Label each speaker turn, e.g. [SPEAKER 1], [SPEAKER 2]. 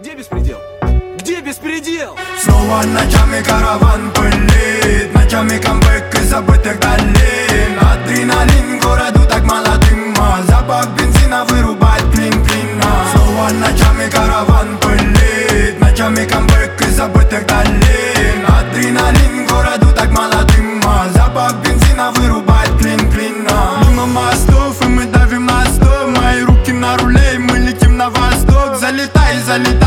[SPEAKER 1] Где беспредел? Где беспредел?
[SPEAKER 2] Снова ночами караван пылит, ночами камбэк из забытых долин. Адреналин городу так молодым, запах бензина вырубает клин-клина. Снова ночами караван пылит, ночами камбэк из забытых долин. Адреналин городу так молодым, запах бензина вырубает клин-клина. Мимо мостов и мы давим на стоп, мои руки на руле и мы летим на восток. Залетай, залетай